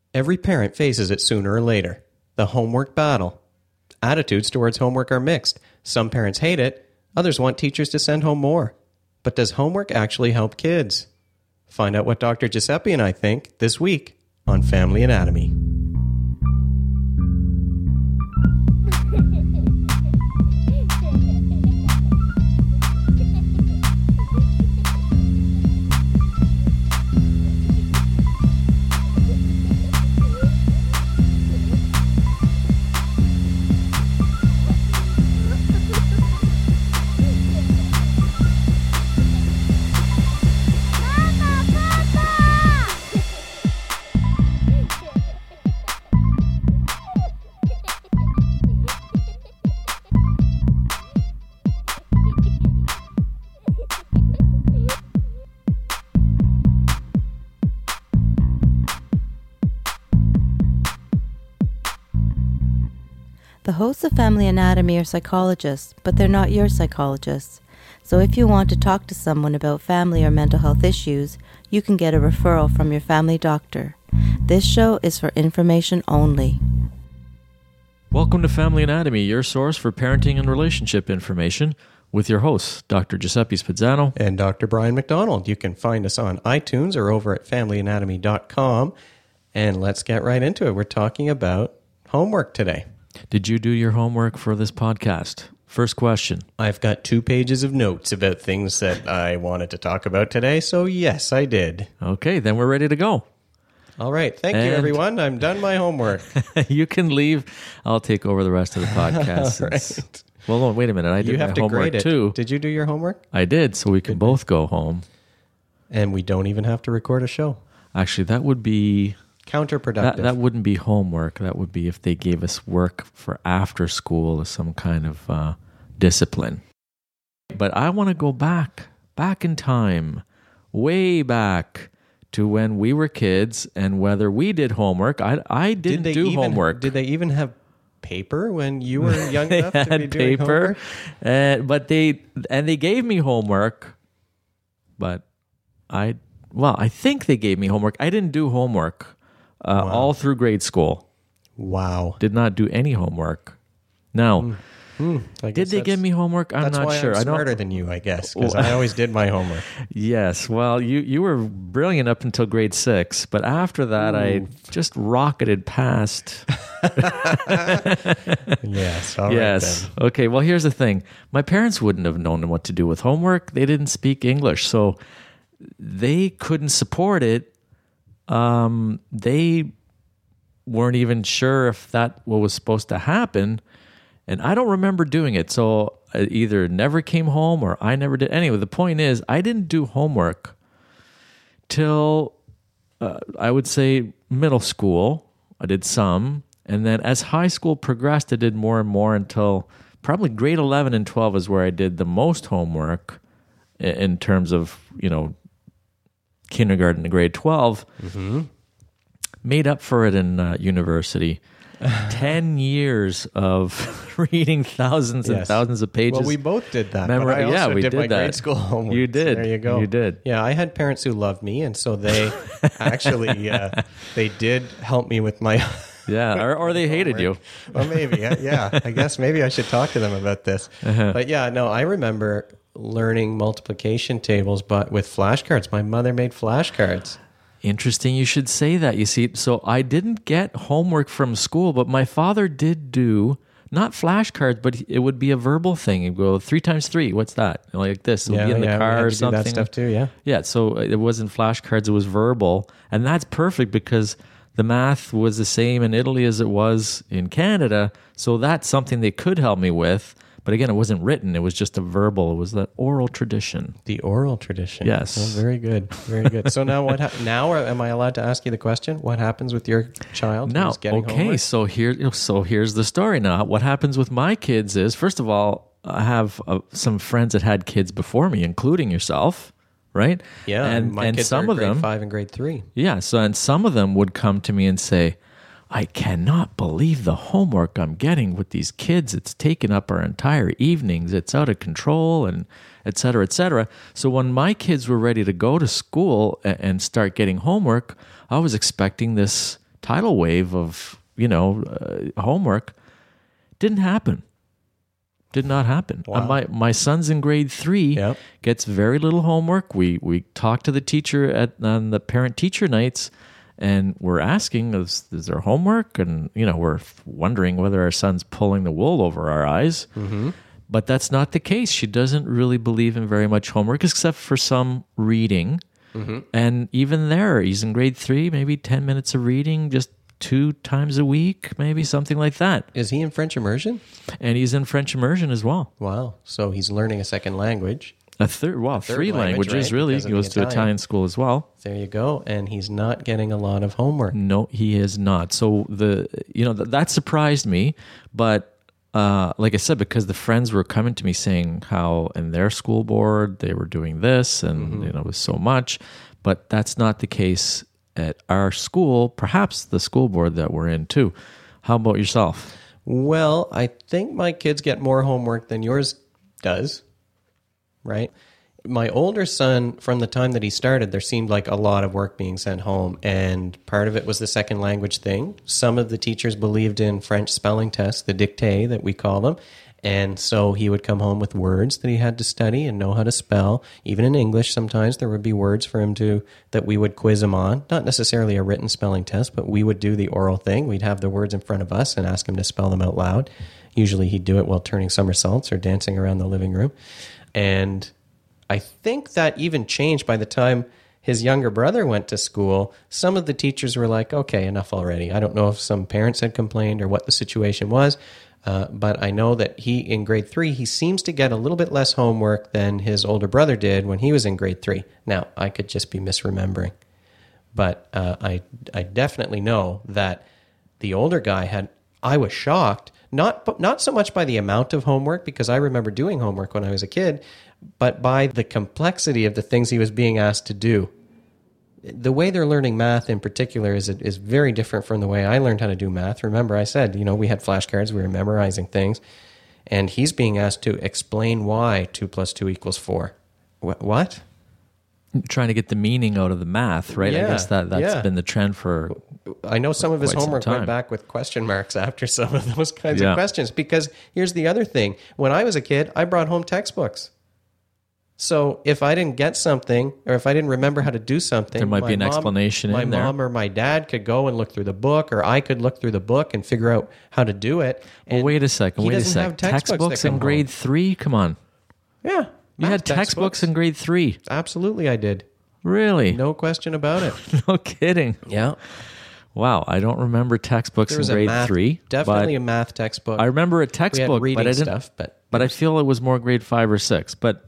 Every parent faces it sooner or later. The homework battle. Attitudes towards homework are mixed. Some parents hate it. Others want teachers to send home more. But does homework actually help kids? Find out what Dr. Giuseppe and I think this week on Family Anatomy. The hosts of Family Anatomy are psychologists, but they're not your psychologists. So if you want to talk to someone about family or mental health issues, you can get a referral from your family doctor. This show is for information only. Welcome to Family Anatomy, your source for parenting and relationship information, with your hosts, Dr. Giuseppe Spizzano and Dr. Brian McDonald. You can find us on iTunes or over at FamilyAnatomy.com. And let's get right into it. We're talking about homework today. Did you do your homework for this podcast? First question. I've got 2 pages of notes about things that I wanted to talk about today, so yes, I did. Okay, then we're ready to go. All right. Thank you, everyone. I'm done my homework. You can leave. I'll take over the rest of the podcast. All right. Well, no, wait a minute. I did You my have to homework grade it. too. Did you do your homework? I did, so we can both go home. And we don't even have to record a show. Actually, that would be... Counterproductive. That wouldn't be homework. That would be if they gave us work for after school as some kind of discipline. But I want to go back in time, way back to when we were kids and whether we did homework. I didn't do homework. Did they even have paper when you were young enough to be doing paper, homework? But they gave me homework, but I think they gave me homework. I didn't do homework. All through grade school. Wow. Did not do any homework. Now, did they give me homework? I'm not sure. I'm smarter than you, I guess, because I always did my homework. Yes. Well, you were brilliant up until grade 6, but after that, I just rocketed past. Yes. All right, yes. then. Okay. Well, here's the thing. My parents wouldn't have known what to do with homework. They didn't speak English, so they couldn't support it. They weren't even sure if that what was supposed to happen, and I don't remember doing it. So I either never came home or I never did. Anyway, the point is, I didn't do homework till I would say middle school. I did some, and then as high school progressed, I did more and more until probably grade 11 and 12 is where I did the most homework in terms of, kindergarten to grade 12, made up for it in university. 10 years of reading thousands and thousands of pages. Well, we both did that. But I also we did my that. grade school homework. You did. So there you go. You did. Yeah, I had parents who loved me, and so they actually they did help me with my... Yeah, or they hated you. Well, maybe. Yeah, I guess maybe I should talk to them about this. But yeah, no, I remember learning multiplication tables, but with flashcards. My mother made flashcards. Interesting you should say that. You see, so I didn't get homework from school, but my father did do, not flashcards, but it would be a verbal thing. He'd go 3 times 3. What's that? Like this. It would be in the car or something. Do that stuff too, yeah. Yeah, so it wasn't flashcards, it was verbal. And that's perfect because the math was the same in Italy as it was in Canada. So that's something they could help me with. But again, it wasn't written. It was just a verbal. It was the oral tradition. The oral tradition. Yes. Well, very good. Very good. So now now am I allowed to ask you the question? What happens with your child now, who's getting homework? So here's the story now. What happens with my kids is, first of all, I have some friends that had kids before me, including yourself, right? Yeah, and my kids some are of grade them, 5 and grade 3. Yeah, so and some of them would come to me and say, I cannot believe the homework I'm getting with these kids. It's taken up our entire evenings. It's out of control, and et cetera, et cetera. So when my kids were ready to go to school and start getting homework, I was expecting this tidal wave of, homework. Didn't happen. Did not happen. Wow. My son's in grade 3, Yep. gets very little homework. We talk to the teacher on the parent-teacher nights, and we're asking, is there homework? And, we're wondering whether our son's pulling the wool over our eyes. Mm-hmm. But that's not the case. She doesn't really believe in very much homework, except for some reading. Mm-hmm. And even there, he's in grade 3, maybe 10 minutes of reading, just 2 times a week, maybe something like that. Is he in French immersion? And he's in French immersion as well. Wow. So he's learning a second language. Three language, languages, right? really. Because He of goes the to Italian. Italian school as well. There you go. And he's not getting a lot of homework. No, he is not. So that surprised me. But like I said, because the friends were coming to me saying how in their school board they were doing this, and it was so much. But that's not the case at our school. Perhaps the school board that we're in too. How about yourself? Well, I think my kids get more homework than yours does, right? My older son, from the time that he started, there seemed like a lot of work being sent home, and part of it was the second language thing. Some of the teachers believed in French spelling tests, the dictée that we call them, and so he would come home with words that he had to study and know how to spell. Even in English, sometimes there would be words for him that we would quiz him on. Not necessarily a written spelling test, but we would do the oral thing. We'd have the words in front of us and ask him to spell them out loud. Usually he'd do it while turning somersaults or dancing around the living room. And I think that even changed by the time his younger brother went to school. Some of the teachers were like, okay, enough already. I don't know if some parents had complained or what the situation was, but I know that in grade 3, he seems to get a little bit less homework than his older brother did when he was in grade 3. Now, I could just be misremembering, but I definitely know that the older guy I was shocked, not so much by the amount of homework, because I remember doing homework when I was a kid, but by the complexity of the things he was being asked to do. The way they're learning math in particular is very different from the way I learned how to do math. Remember, I said, we had flashcards, we were memorizing things, and he's being asked to explain why 2 + 2 = 4. What? Trying to get the meaning out of the math, right? Yeah, I guess that's been the trend for... I know some of his quite some homework time. went back with question marks after some of those kinds Yeah. of questions, because here's the other thing. When I was a kid, I brought home textbooks. So if I didn't get something, or if I didn't remember how to do something, There might be an explanation my in there. mom or my dad could go and look through the book, or I could look through the book and figure out how to do it. Well, And wait a second. he Wait a doesn't have second. Textbooks that in come grade home. 3? Come on. Yeah. You had textbooks in grade 3. Absolutely, I did. Really? No question about it. No kidding. Yeah. Wow. I don't remember textbooks There in was grade 3. definitely a but math textbook. I remember a we had textbook, reading but I didn't. stuff, But I feel it was more grade 5 or 6. But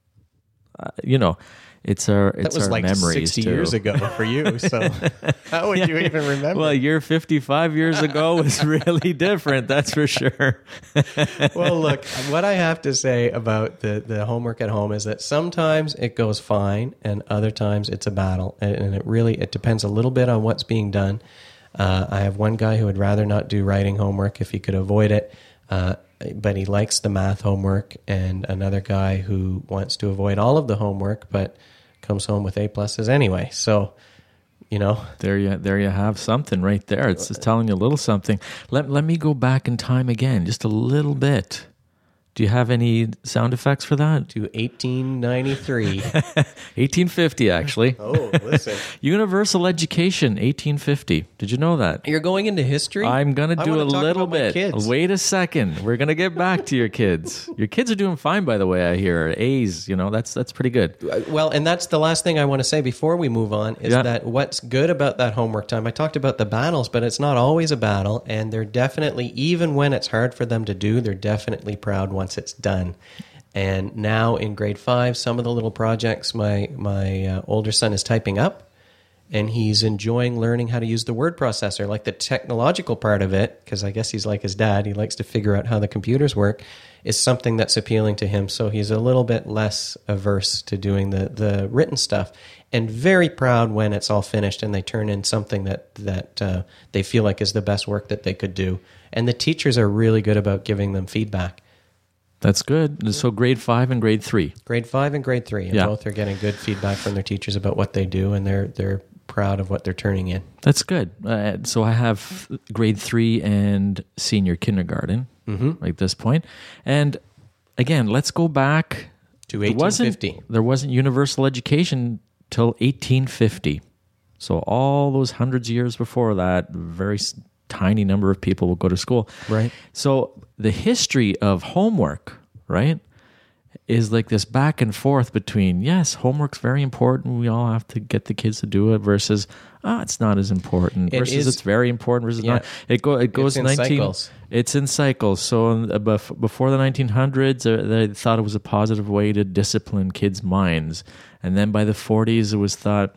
it's our that was our like memories 60 too. years ago for you. So how would you even remember? Well, your 55 years ago was really different. That's for sure. Well, look, what I have to say about the homework at home is that sometimes it goes fine and other times it's a battle. And it depends a little bit on what's being done. I have one guy who would rather not do writing homework if he could avoid it, but he likes the math homework, and another guy who wants to avoid all of the homework but comes home with A+ anyway. So, There you have something right there. It's just telling you a little something. Let me go back in time again, just a little bit. Do you have any sound effects for that? to 1893. 1850, actually. Oh, listen. Universal education, 1850. Did you know that? You're going into history? I'm going to I do a wanna talk little about my bit. kids. Wait a second. We're going to get back to your kids. Your kids are doing fine, by the way, I hear. A's, that's pretty good. Well, and that's the last thing I want to say before we move on is Yeah. that what's good about that homework time, I talked about the battles, but it's not always a battle, and they're definitely, even when it's hard for them to do, they're definitely proud once it's done. And now in grade 5, some of the little projects my older son is typing up, and he's enjoying learning how to use the word processor, like the technological part of it, because I guess he's like his dad. He likes to figure out how the computers work, is something that's appealing to him. So he's a little bit less averse to doing the written stuff, and very proud when it's all finished and they turn in something that they feel like is the best work that they could do. And the teachers are really good about giving them feedback. That's good. So grade 5 and grade 3. Grade 5 and grade 3, and Yeah. both are getting good feedback from their teachers about what they do, and they're proud of what they're turning in. That's good. So I have grade 3 and senior kindergarten at this point. And again, let's go back To 1850. There wasn't universal education till 1850. So all those hundreds of years before that, very tiny number of people will go to school. Right. So the history of homework, right, is like this back and forth between, yes, homework's very important, we all have to get the kids to do it, versus, it's not as important, versus it's very important, versus not. It goes in cycles. It's in cycles. So before the 1900s, they thought it was a positive way to discipline kids' minds. And then by the 40s, it was thought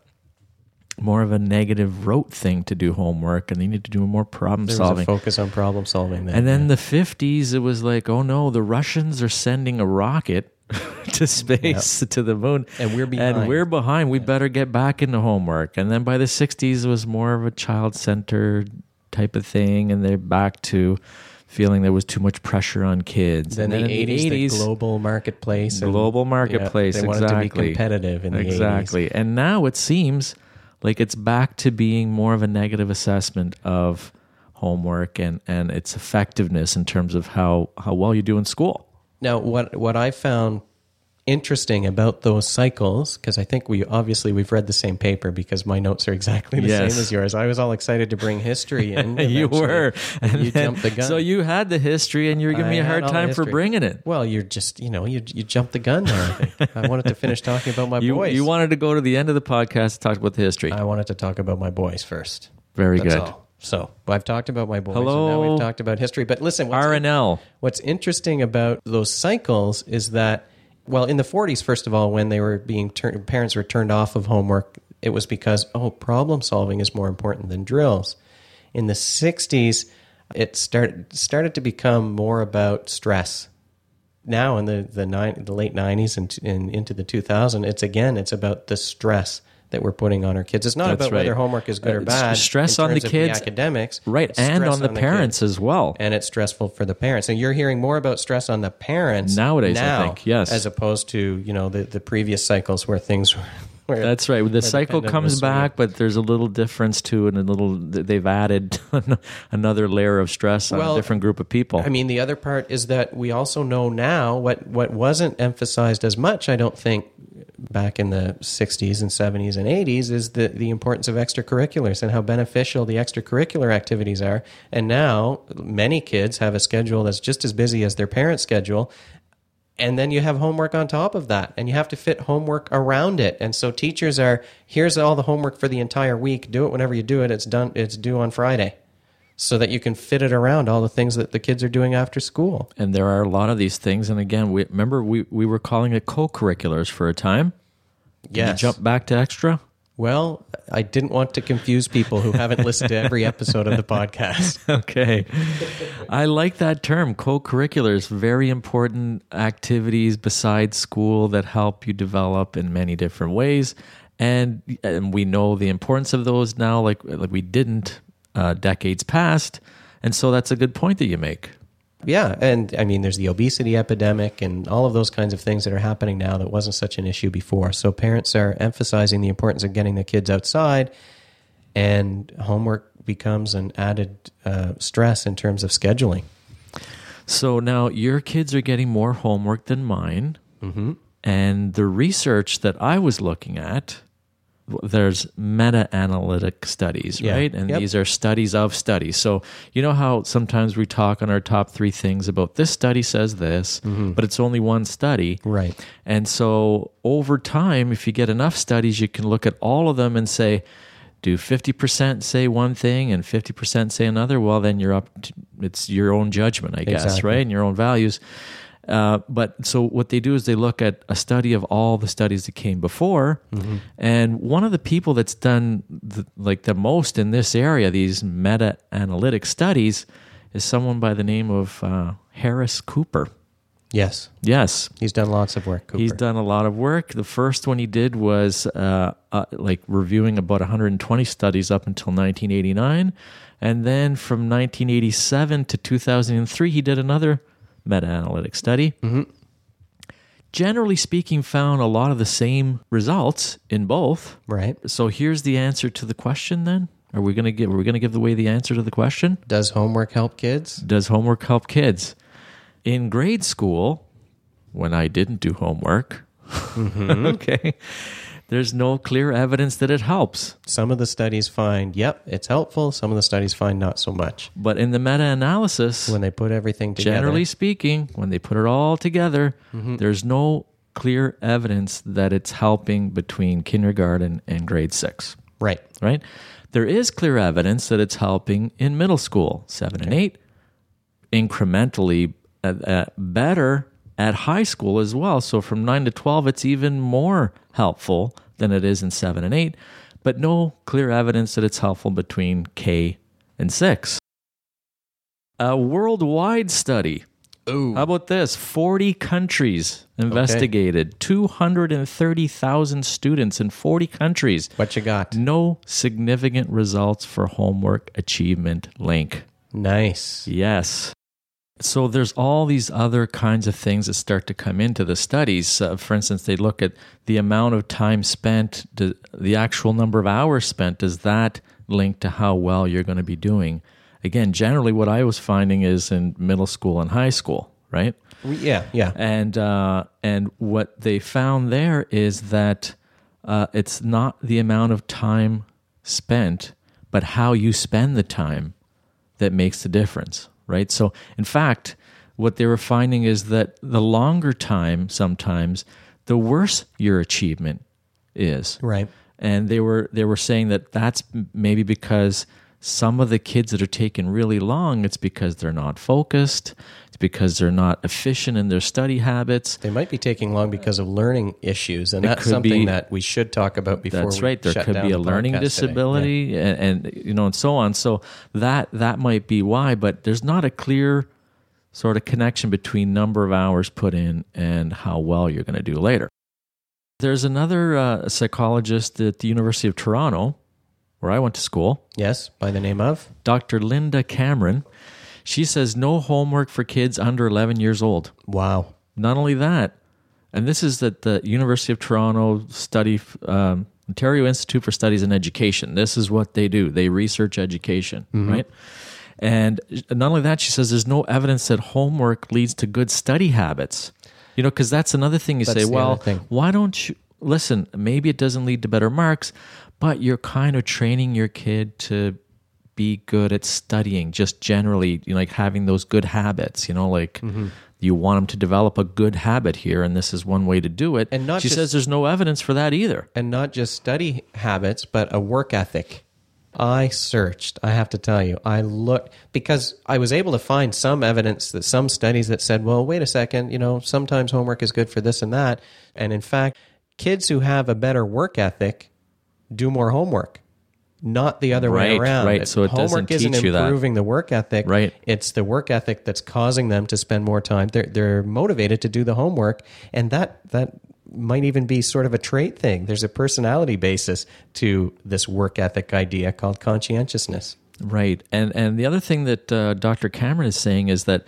more of a negative rote thing to do homework, and they need to do more problem solving. There was a focus on problem solving then. And then the 50s, it was like, oh no, the Russians are sending a rocket to space, to the moon. And we're behind. We better get back into homework. And then by the 60s, it was more of a child-centered type of thing, and they're back to feeling there was too much pressure on kids. Then and the 80s, the global marketplace. They wanted to be competitive in the 80s. Exactly. And now it seems like it's back to being more of a negative assessment of homework and its effectiveness in terms of how well you do in school. Now, what I found interesting about those cycles, because I think we've read the same paper, because my notes are exactly the same as yours. I was all excited to bring history in. You were. And you jumped the gun. So you had the history, and you were giving me a hard time for bringing it. Well, you're just, you jumped the gun there, I think. I wanted to finish talking about my boys. You wanted to go to the end of the podcast to talk about the history. I wanted to talk about my boys first. That's good. All. So I've talked about my boys, Hello. and now we've talked about history. But listen, RNL. What's interesting about those cycles is that, well, in the 40s, first of all, when they were parents were turned off of homework, it was because, problem solving is more important than drills. In the 60s, it started to become more about stress. Now in the late 90s and into the 2000s, it's about the stress that we're putting on our kids. It's not about whether homework is good or bad. Stress on the kids, the academics, right, and on the parents as well. And it's stressful for the parents. And you're hearing more about stress on the parents nowadays, I think, yes, as opposed to the previous cycles where things were. That's right. The cycle comes back, but there's a little difference to it, and they've added another layer of stress on a different group of people. I mean, the other part is that we also know now what wasn't emphasized as much, I don't think, back in the 60s and 70s and 80s, is the importance of extracurriculars and how beneficial the extracurricular activities are. And now many kids have a schedule that's just as busy as their parents' schedule. And then you have homework on top of that, and you have to fit homework around it. And so teachers here's all the homework for the entire week. Do it whenever you do it. It's done. It's due on Friday, so that you can fit it around all the things that the kids are doing after school. And there are a lot of these things. And again, we were calling it co-curriculars for a time. Yes. Did you jump back to extra? Well, I didn't want to confuse people who haven't listened to every episode of the podcast. Okay. I like that term, co-curriculars, very important activities besides school that help you develop in many different ways. And we know the importance of those now, like we didn't decades past. And so that's a good point that you make. Yeah, and I mean, there's the obesity epidemic and all of those kinds of things that are happening now that wasn't such an issue before. So parents are emphasizing the importance of getting the kids outside, and homework becomes an added stress in terms of scheduling. So now your kids are getting more homework than mine, and the research that I was looking at, there's meta-analytic studies, right? And these are studies of studies. So you know how sometimes we talk on our top 3 things about this study says this, but it's only one study. Right. And so over time, if you get enough studies, you can look at all of them and say, do 50% say one thing and 50% say another? Well, then you're up to, it's your own judgment, I guess, right? And your own values. But so what they do is they look at a study of all the studies that came before, and one of the people that's done the most in this area, these meta-analytic studies, is someone by the name of Harris Cooper. Yes. He's done lots of work, Cooper. He's done a lot of work. The first one he did was reviewing about 120 studies up until 1989, and then from 1987 to 2003, he did another meta-analytic study. generally speaking, found a lot of the same results in both. Right. So here's the answer to the question then. Are we going to give away the answer to the question? Does homework help kids? Does homework help kids? In grade school, when I didn't do homework, okay, there's no clear evidence that it helps. Some of the studies find, yep, it's helpful. Some of the studies find not so much. But in the meta-analysis, When they put everything together. generally speaking, when they put it all together, there's no clear evidence that it's helping between kindergarten and grade 6, Right. right? There is clear evidence that it's helping in middle school, 7 and 8, incrementally better at high school as well. So from 9 to 12, it's even more helpful than it is in 7 and 8, but no clear evidence that it's helpful between K and 6. A worldwide study. Ooh. How about this? 40 countries investigated, 230,000 students in 40 countries. What you got? No significant results for homework achievement link. Nice. Yes. So there's all these other kinds of things that start to come into the studies. For instance, they look at the amount of time spent, the actual number of hours spent. Does that link to how well you're going to be doing? Again, generally what I was finding is in middle school and high school, right? Yeah. And what they found there is that it's not the amount of time spent, but how you spend the time that makes the difference, right? So, in fact, what they were finding is that the longer time, sometimes, the worse your achievement is. Right. And they were saying that that's maybe because some of the kids that are taking really long, it's because they're not focused. It's because they're not efficient in their study habits. They might be taking long because of learning issues, and It that's could something be- that we should talk about before That's we right. There shut could down be a the learning podcast today. disability, and so on. So that might be why, but there's not a clear sort of connection between number of hours put in and how well you're going to do later. There's another psychologist at the University of Toronto, where I went to school, Yes, by the name of? Dr. Linda Cameron. She says no homework for kids under 11 years old. Wow. Not only that, and this is at the University of Toronto Ontario Institute for Studies in Education. This is what they do. They research education, right? And not only that, she says there's no evidence that homework leads to good study habits. You know, because that's another thing you That's say, the well, other thing. why don't you, listen, maybe it doesn't lead to better marks, but you're kind of training your kid to be good at studying, just generally, you know, like having those good habits, you know, like you want them to develop a good habit here, and this is one way to do it. And not she just- says there's no evidence for that either. And not just study habits, but a work ethic. I searched, I have to tell you. I looked, because I was able to find some evidence, that some studies that said, well, wait a second, you know, sometimes homework is good for this and that. And in fact, kids who have a better work ethic do more homework, not the other way Right, around. right. So it homework doesn't isn't teach you that. improving the work ethic. Right. It's the work ethic that's causing them to spend more time. They're motivated to do the homework, and that might even be sort of a trait thing. There's a personality basis to this work ethic idea called conscientiousness. Right. And the other thing that Dr. Cameron is saying is that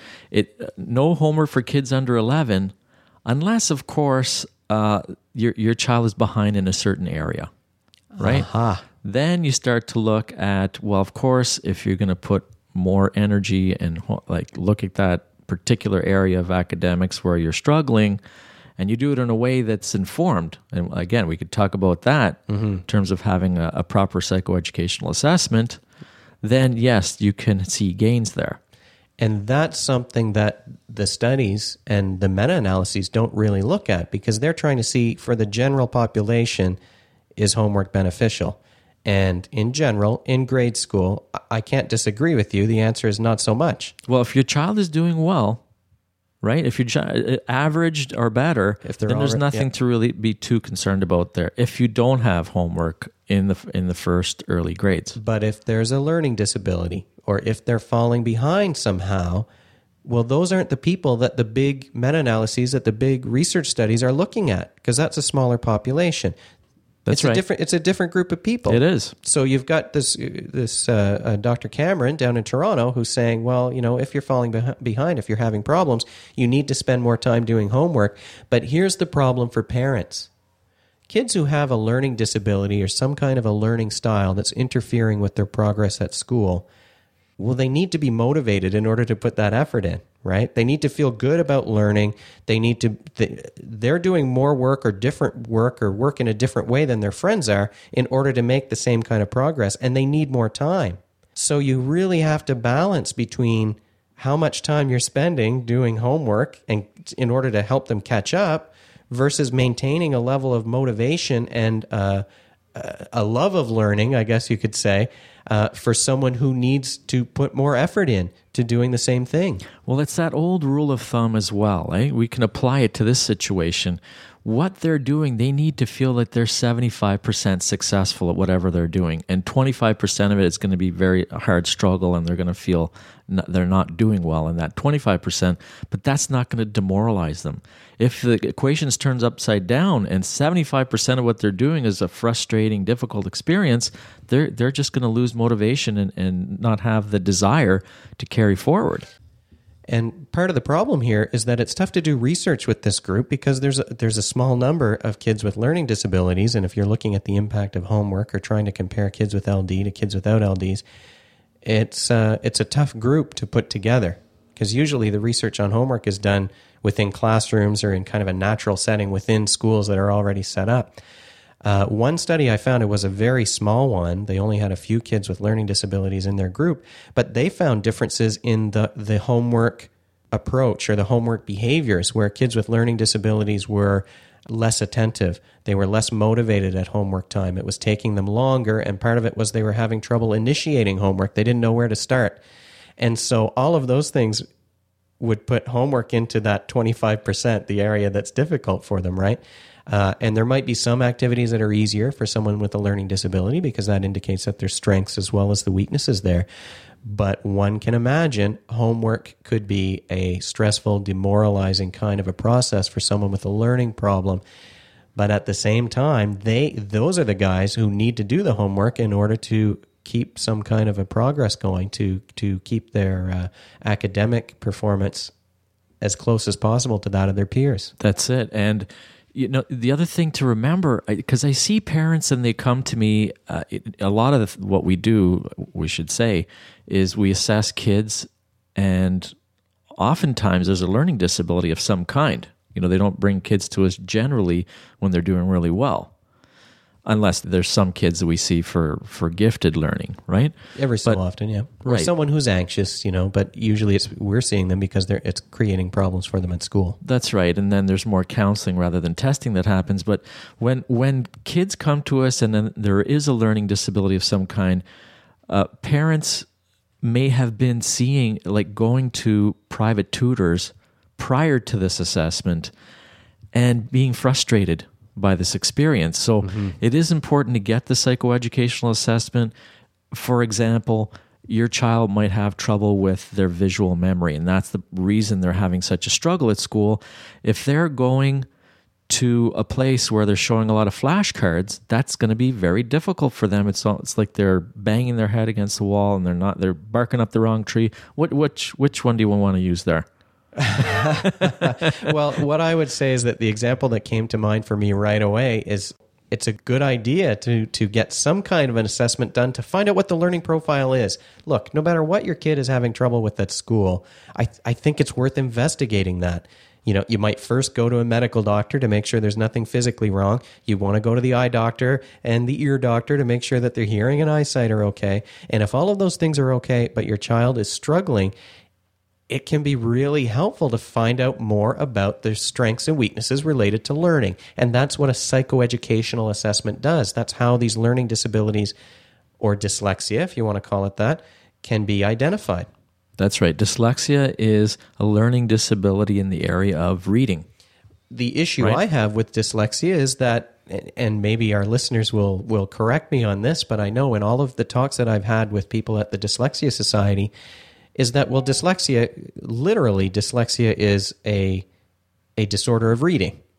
no homework for kids under 11, unless, of course, your child is behind in a certain area, right? Aha. Then you start to look at, well, of course, if you're going to put more energy and like look at that particular area of academics where you're struggling, and you do it in a way that's informed. And again, we could talk about that in terms of having a proper psychoeducational assessment. Then yes, you can see gains there. And that's something that the studies and the meta-analyses don't really look at, because they're trying to see, for the general population, is homework beneficial? And in general, in grade school, I can't disagree with you. The answer is not so much. Well, if your child is doing well, right? If you're averaged or better, If they're then there's already- nothing to really be too concerned about there. If you don't have homework in the first early grades, But if there's a learning disability, or if they're falling behind somehow, well, those aren't the people that the big meta-analyses, that the big research studies are looking at, because that's a smaller population. That's right. It's a different group of people. It is. So you've got this Dr. Cameron down in Toronto who's saying, well, if you're falling behind, if you're having problems, you need to spend more time doing homework. But here's the problem for parents. Kids who have a learning disability or some kind of a learning style that's interfering with their progress at school, well, they need to be motivated in order to put that effort in, right? They need to feel good about learning. They're doing more work or different work or work in a different way than their friends are in order to make the same kind of progress, and they need more time. So you really have to balance between how much time you're spending doing homework and in order to help them catch up versus maintaining a level of motivation and a love of learning, I guess you could say, for someone who needs to put more effort in to doing the same thing. Well, it's that old rule of thumb as well. We can apply it to this situation. What they're doing, they need to feel that they're 75% successful at whatever they're doing. And 25% of it is going to be very hard struggle, and they're going to feel they're not doing well in that 25%, but that's not going to demoralize them. If the equations turns upside down and 75% of what they're doing is a frustrating, difficult experience, they're just going to lose motivation and not have the desire to carry forward. And part of the problem here is that it's tough to do research with this group because there's a small number of kids with learning disabilities, and if you're looking at the impact of homework or trying to compare kids with LD to kids without LDs, it's a tough group to put together because usually the research on homework is done within classrooms or in kind of a natural setting within schools that are already set up. One study I found, it was a very small one. They only had a few kids with learning disabilities in their group, but they found differences in the homework approach or the homework behaviors where kids with learning disabilities were less attentive. They were less motivated at homework time. It was taking them longer, and part of it was they were having trouble initiating homework. They didn't know where to start. And so all of those things would put homework into that 25%, the area that's difficult for them, right? And there might be some activities that are easier for someone with a learning disability because that indicates that there's strengths as well as the weaknesses there. But one can imagine homework could be a stressful, demoralizing kind of a process for someone with a learning problem. But at the same time, those are the guys who need to do the homework in order to keep some kind of a progress going, to keep their academic performance as close as possible to that of their peers. That's it. And the other thing to remember, because I see parents and they come to me, a lot of what we do, we should say, is we assess kids, and oftentimes there's a learning disability of some kind. They don't bring kids to us generally when they're doing really well, unless there's some kids that we see for gifted learning, right? Every so often, yeah. Or right. Someone who's anxious, but usually we're seeing them because it's creating problems for them at school. That's right. And then there's more counseling rather than testing that happens. But when kids come to us and then there is a learning disability of some kind, parents may have been going to private tutors prior to this assessment and being frustrated by this experience. So It is important to get the psychoeducational assessment. For example, your child might have trouble with their visual memory, and that's the reason they're having such a struggle at school. If they're going to a place where they're showing a lot of flashcards, that's going to be very difficult for them. It's like they're banging their head against the wall and they're barking up the wrong tree. Which one do you want to use there? Well, what I would say is that the example that came to mind for me right away is it's a good idea to get some kind of an assessment done to find out what the learning profile is. Look, no matter what your kid is having trouble with at school, I think it's worth investigating that. You might first go to a medical doctor to make sure there's nothing physically wrong. You want to go to the eye doctor and the ear doctor to make sure that their hearing and eyesight are okay. And if all of those things are okay, but your child is struggling, it can be really helpful to find out more about their strengths and weaknesses related to learning. And that's what a psychoeducational assessment does. That's how these learning disabilities, or dyslexia, if you want to call it that, can be identified. That's right. Dyslexia is a learning disability in the area of reading. The issue right? I have with dyslexia is that, and maybe our listeners will correct me on this, but I know in all of the talks that I've had with people at the Dyslexia Society, is that, dyslexia is a disorder of reading.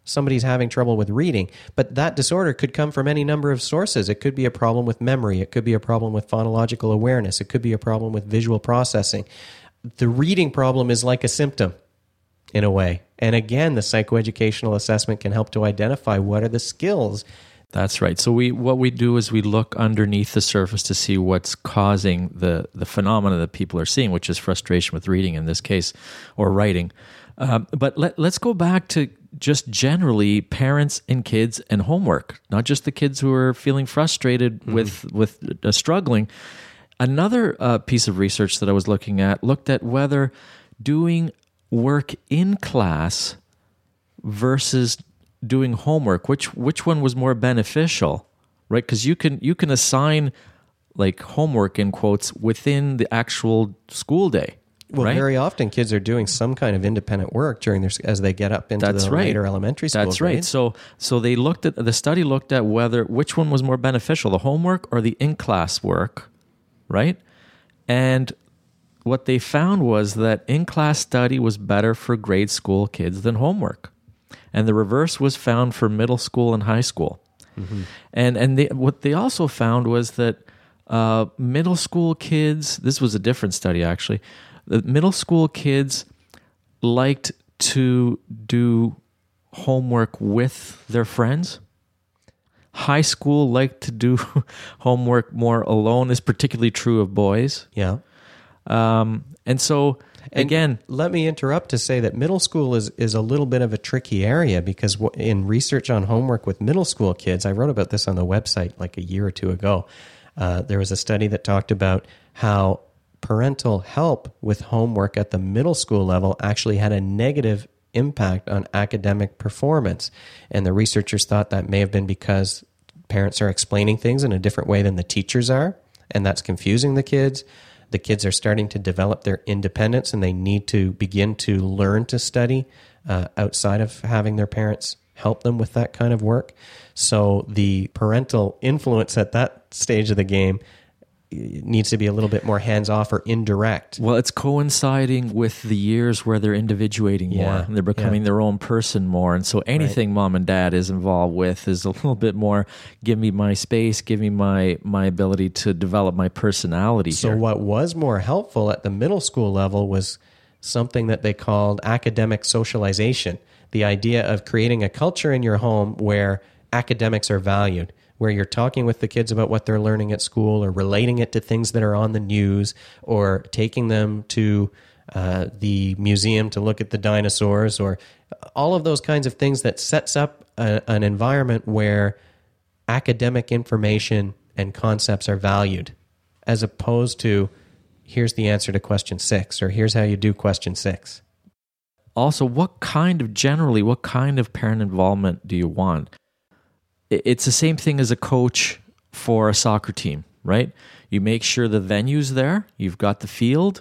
somebody's having trouble with reading, but that disorder could come from any number of sources. It could be a problem with memory. It could be a problem with phonological awareness. It could be a problem with visual processing. The reading problem is like a symptom in a way. And again, the psychoeducational assessment can help to identify what are the skills. That's right. So what we do is we look underneath the surface to see what's causing the phenomena that people are seeing, which is frustration with reading in this case, or writing. But let's go back to just generally parents and kids and homework, not just the kids who are feeling frustrated with struggling. Another piece of research that I was looking at looked at whether doing work in class versus doing homework, which one was more beneficial, right? Because you can assign like homework in quotes within the actual school day. Well, right? Very often kids are doing some kind of independent work during as they get up into later elementary school. That's right. So the study looked at which one was more beneficial, the homework or the in-class work, right? And what they found was that in-class study was better for grade school kids than homework. And the reverse was found for middle school and high school. Mm-hmm. And what they also found was that middle school kids, this was a different study actually, the middle school kids liked to do homework with their friends. High school liked to do homework more alone. This is particularly true of boys. Yeah. And so, again... let me interrupt to say that middle school is a little bit of a tricky area because in research on homework with middle school kids, I wrote about this on the website like a year or two ago. There was a study that talked about how parental help with homework at the middle school level actually had a negative impact on academic performance. And the researchers thought that may have been because parents are explaining things in a different way than the teachers are, and that's confusing the kids. The kids are starting to develop their independence, and they need to begin to learn to study outside of having their parents help them with that kind of work. So the parental influence at that stage of the game needs to be a little bit more hands-off or indirect. Well, it's coinciding with the years where they're individuating more. And they're becoming their own person more. And so anything mom and dad is involved with is a little bit more, give me my space, give me my ability to develop my personality So here. what was more helpful at the middle school level was something that they called academic socialization. The idea of creating a culture in your home where academics are valued, where you're talking with the kids about what they're learning at school or relating it to things that are on the news or taking them to the museum to look at the dinosaurs or all of those kinds of things that sets up an environment where academic information and concepts are valued, as opposed to here's the answer to question 6 or here's how you do question 6. Also, what kind of parent involvement do you want? It's the same thing as a coach for a soccer team, right? You make sure the venue's there, you've got the field,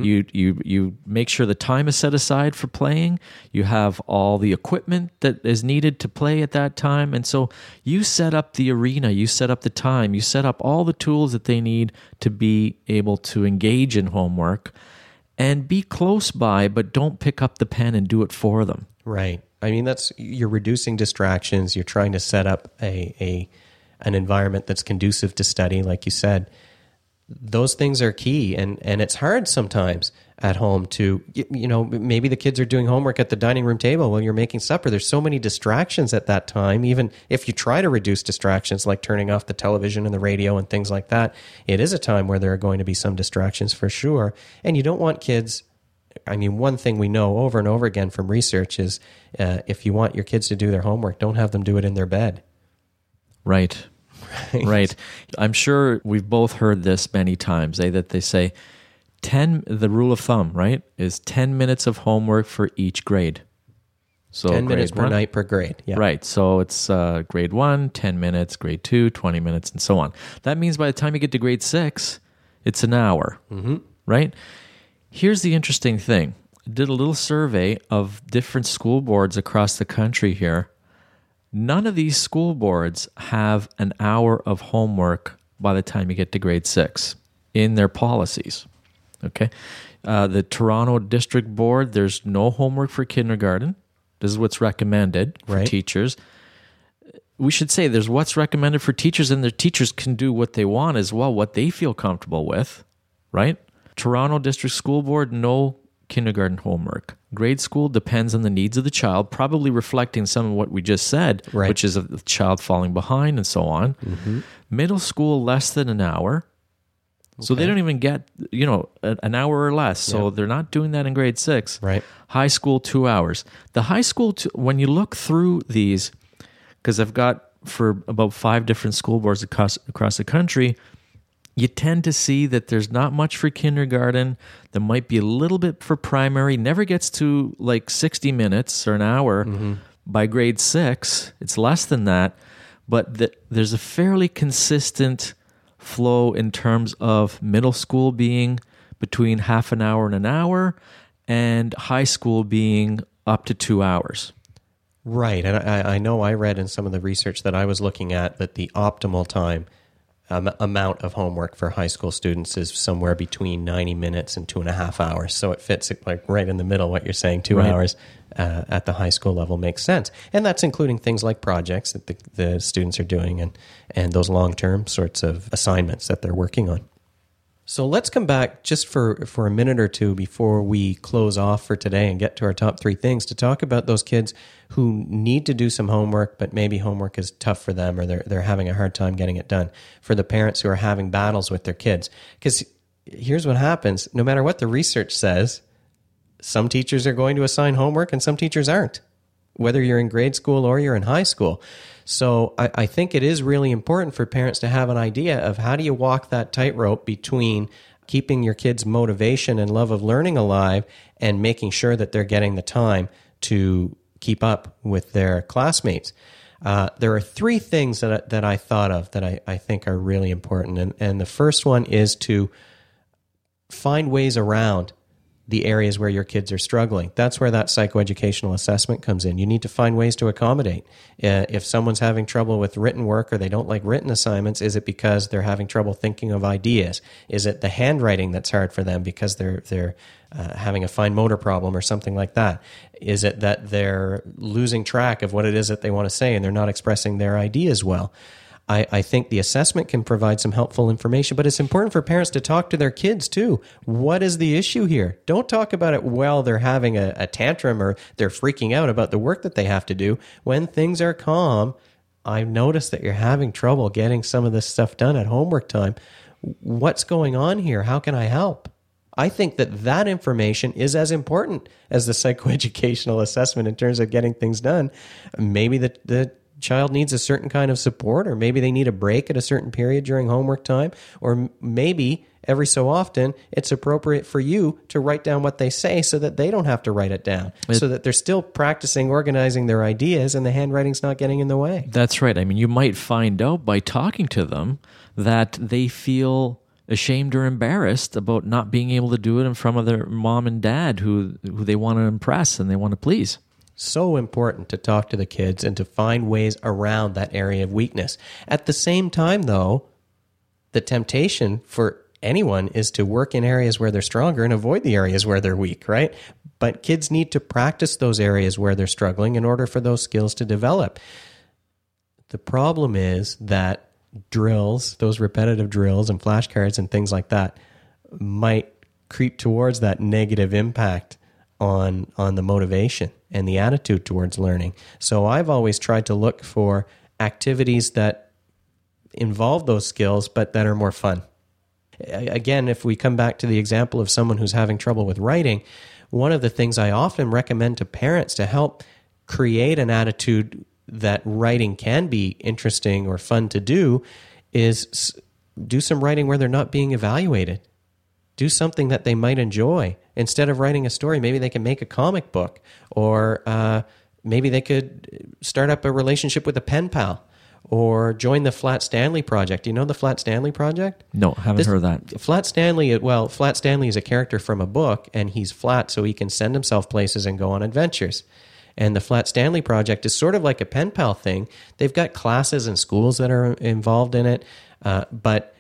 you make sure the time is set aside for playing, you have all the equipment that is needed to play at that time, and so you set up the arena, you set up the time, you set up all the tools that they need to be able to engage in homework and be close by, but don't pick up the pen and do it for them. Right. I mean, you're reducing distractions. You're trying to set up an environment that's conducive to study, like you said. Those things are key, and it's hard sometimes at home to, maybe the kids are doing homework at the dining room table while you're making supper. There's so many distractions at that time. Even if you try to reduce distractions, like turning off the television and the radio and things like that, it is a time where there are going to be some distractions for sure. And you don't want kids... I mean, one thing we know over and over again from research is if you want your kids to do their homework, don't have them do it in their bed. Right. I'm sure we've both heard this many times, that they say the rule of thumb, right, is 10 minutes of homework for each grade. So 10 minutes per night per grade. Yeah. Right. So it's grade 1, 10 minutes, grade 2, 20 minutes, and so on. That means by the time you get to grade 6, it's an hour, right? Here's the interesting thing. I did a little survey of different school boards across the country here. None of these school boards have an hour of homework by the time you get to grade 6 in their policies. Okay? The Toronto District Board, there's no homework for kindergarten. This is what's recommended for Right. teachers. We should say there's what's recommended for teachers, and their teachers can do what they want as well, what they feel comfortable with, right? Toronto District School Board, no kindergarten homework. Grade school depends on the needs of the child, probably reflecting some of what we just said, Right. which is the child falling behind and so on. Middle school, less than an hour. So they don't even get, an hour or less. So they're not doing that in grade 6. Right. High school, 2 hours. The high school, when you look through these, because I've got for about 5 different school boards across the country, you tend to see that there's not much for kindergarten. There might be a little bit for primary. Never gets to like 60 minutes or an hour. By grade 6, it's less than that. But there's a fairly consistent flow in terms of middle school being between half an hour and an hour, and high school being up to 2 hours. Right. And I know I read in some of the research that I was looking at that the optimal time amount of homework for high school students is somewhere between 90 minutes and 2.5 hours. So it fits like right in the middle. What you're saying, 2 Right. hours at the high school level makes sense. And that's including things like projects that the students are doing and those long-term sorts of assignments that they're working on. So let's come back just for a minute or two before we close off for today and get to our top 3 things to talk about those kids who need to do some homework, but maybe homework is tough for them or they're having a hard time getting it done. For the parents who are having battles with their kids. Because here's what happens. No matter what the research says, some teachers are going to assign homework and some teachers aren't, whether you're in grade school or you're in high school. So I think it is really important for parents to have an idea of how do you walk that tightrope between keeping your kids' motivation and love of learning alive and making sure that they're getting the time to keep up with their classmates. There are 3 things that I thought of that I think are really important. And the first one is to find ways around the areas where your kids are struggling. That's where that psychoeducational assessment comes in. You need to find ways to accommodate. If someone's having trouble with written work or they don't like written assignments, is it because they're having trouble thinking of ideas? Is it the handwriting that's hard for them because they're having a fine motor problem or something like that? Is it that they're losing track of what it is that they want to say and they're not expressing their ideas well? I think the assessment can provide some helpful information, but it's important for parents to talk to their kids too. What is the issue here? Don't talk about it while they're having a tantrum or they're freaking out about the work that they have to do. When things are calm, I've noticed that you're having trouble getting some of this stuff done at homework time. What's going on here? How can I help? I think that information is as important as the psychoeducational assessment in terms of getting things done. Maybe the child needs a certain kind of support, or maybe they need a break at a certain period during homework time, or maybe every so often it's appropriate for you to write down what they say so that they don't have to write it down, so that they're still practicing organizing their ideas and the handwriting's not getting in the way. That's right. I mean, you might find out by talking to them that they feel ashamed or embarrassed about not being able to do it in front of their mom and dad who they want to impress and they want to please. So important to talk to the kids and to find ways around that area of weakness. At the same time, though, the temptation for anyone is to work in areas where they're stronger and avoid the areas where they're weak, right? But kids need to practice those areas where they're struggling in order for those skills to develop. The problem is that drills, those repetitive drills and flashcards and things like that, might creep towards that negative impact on the motivation and the attitude towards learning. So I've always tried to look for activities that involve those skills, but that are more fun. Again, if we come back to the example of someone who's having trouble with writing, one of the things I often recommend to parents to help create an attitude that writing can be interesting or fun to do is do some writing where they're not being evaluated. Do something that they might enjoy. Instead of writing a story, maybe they can make a comic book, or maybe they could start up a relationship with a pen pal, or join the Flat Stanley Project. Do you know the Flat Stanley Project? No, haven't heard of that. Flat Stanley is a character from a book, and he's flat so he can send himself places and go on adventures. And the Flat Stanley Project is sort of like a pen pal thing. They've got classes and schools that are involved in it, but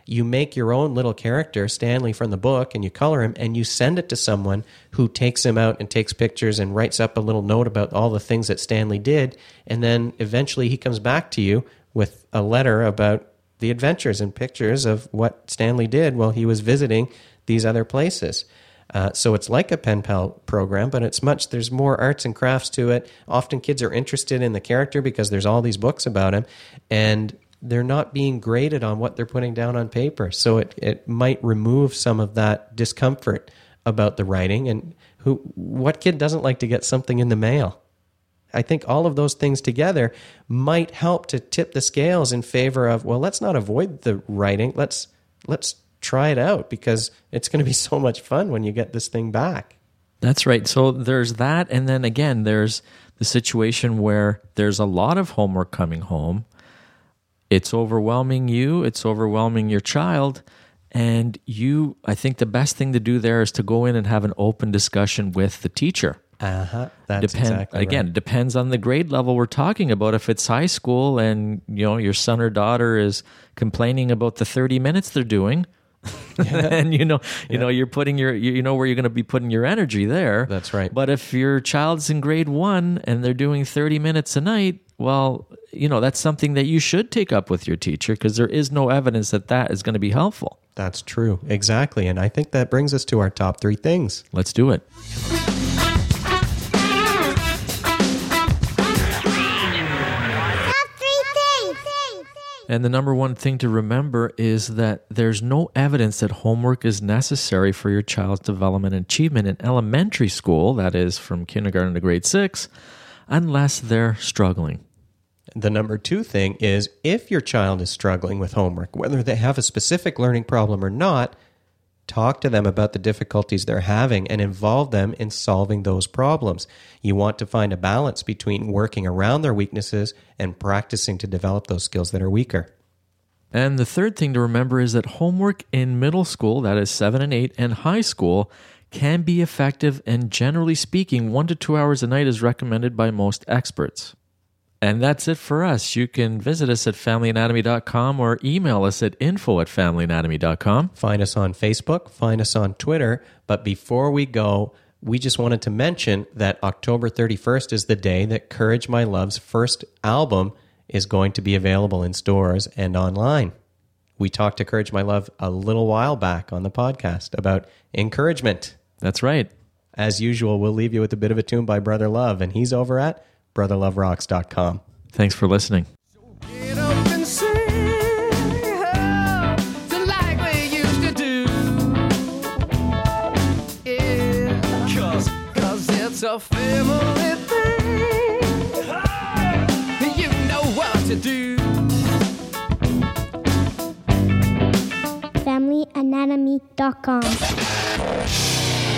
you make your own little character, Stanley from the book, and you color him, and you send it to someone who takes him out and takes pictures and writes up a little note about all the things that Stanley did, and then eventually he comes back to you with a letter about the adventures and pictures of what Stanley did while he was visiting these other places. So it's like a pen pal program, but there's more arts and crafts to it. Often kids are interested in the character because there's all these books about him, and they're not being graded on what they're putting down on paper. So it might remove some of that discomfort about the writing. And what kid doesn't like to get something in the mail? I think all of those things together might help to tip the scales in favor of, well, let's not avoid the writing. Let's try it out, because it's going to be so much fun when you get this thing back. That's right. So there's that. And then again, there's the situation where there's a lot of homework coming home. It's overwhelming you. It's overwhelming your child. And I think the best thing to do there is to go in and have an open discussion with the teacher. That's exactly again, right. It depends on the grade level we're talking about. If it's high school and your son or daughter is complaining about the 30 minutes they're doing, and you're putting where you're going to be putting your energy there. That's right. But if your child's in grade 1 and they're doing 30 minutes a night, well, that's something that you should take up with your teacher, because there is no evidence that is going to be helpful. That's true. Exactly. And I think that brings us to our top 3 things. Let's do it. And the number one thing to remember is that there's no evidence that homework is necessary for your child's development and achievement in elementary school, that is from kindergarten to grade 6, unless they're struggling. The number 2 thing is, if your child is struggling with homework, whether they have a specific learning problem or not, talk to them about the difficulties they're having and involve them in solving those problems. You want to find a balance between working around their weaknesses and practicing to develop those skills that are weaker. And the third thing to remember is that homework in middle school, that is 7 and 8, and high school can be effective, and generally speaking, 1 to 2 hours a night is recommended by most experts. And that's it for us. You can visit us at FamilyAnatomy.com or email us at info@FamilyAnatomy.com. Find us on Facebook, find us on Twitter. But before we go, we just wanted to mention that October 31st is the day that Courage My Love's first album is going to be available in stores and online. We talked to Courage My Love a little while back on the podcast about encouragement. That's right. As usual, we'll leave you with a bit of a tune by Brother Love, and he's over at BrotherLoveRocks.com. Thanks for listening. Get up and sing, oh, like we used to do. Yeah, cause it's a family thing. Oh, you know what to do. FamilyAnatomy.com